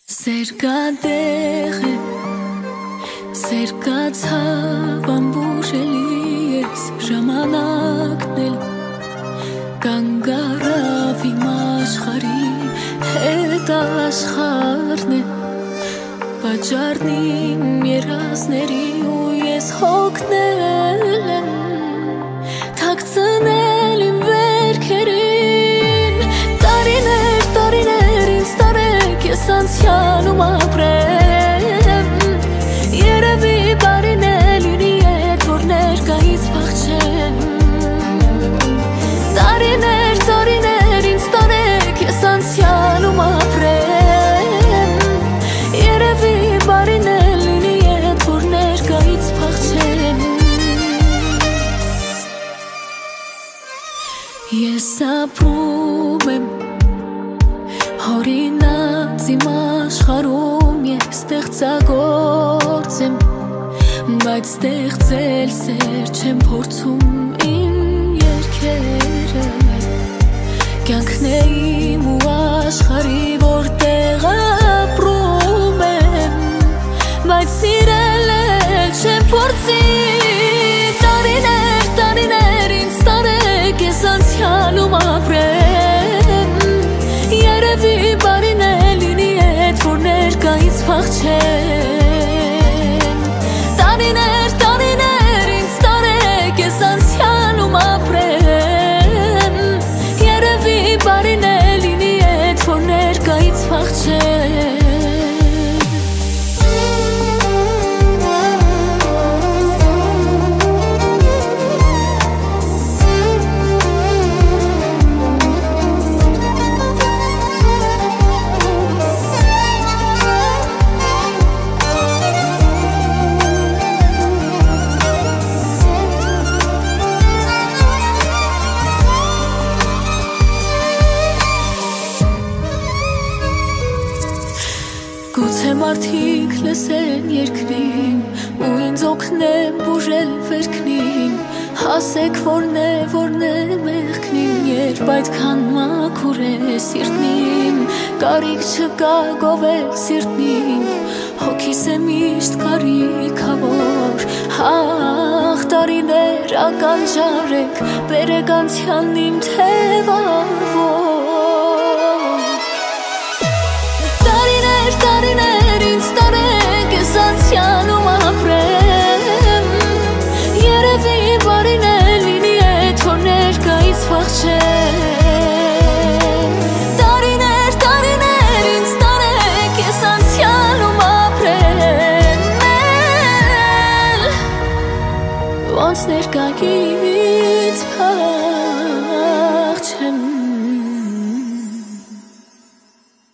Սերկադեղ է, սերկացավ ամբուժելի ես ժամանակն էլ կանգարավ իմ աշխարհի հետ աշխարհն է պատճառն իմ երազների ու ես հոգնել եմ թաքցնել իմ վերքերին տարիներ ինձ տարեք ես անցյալում ապրեմ երևի բարին է լինի էդ որ ներկայից փախչեմ տարիներ ինձ տարեք ես անցյալում ապրեմ երևի բարին է լինի էդ որ ներկայից փախչեմ ես ապրում եմ հորինած իմ աշխարհում ես ստեղծագործ եմ բայց ստեղծել սեր չեմ փորձում իմ երգերը կյանքն է իմ ու աշխարհի որտեղ ապրում եմ բայց սիրել էլ չեմ փորձի տարիներ ինձ տարեք ես անցյալում ապրեմ երևի բարին է լինի էդ որ ներկայից փախչեմ տարիներ ինձ տարեք ես անցյալում ապրեմ երևի բարին է լինի էդ որ ներկայից փախչեմ Գուցե մարդիկ լսեն երկրին ու ինձ օգնեն բուժել վերքնին հասեք որն է մեղքնին երբ այդքան մաքուր է սիրտնին կարիք չկա գովել սիրտնին հոգիս է միշտ կարիքավոր ահ տարիներ ականջարեք բերեք անցյալն իմ թևավոր տարիներ ինձ տարեք ես անցյալում ապրեմ երևի բարին է լինի էդ որ ներկայից փախչեմ տարիներ ինձ տարեք ես անցյալում ապրեմ ոնց ներկայից փախչեմ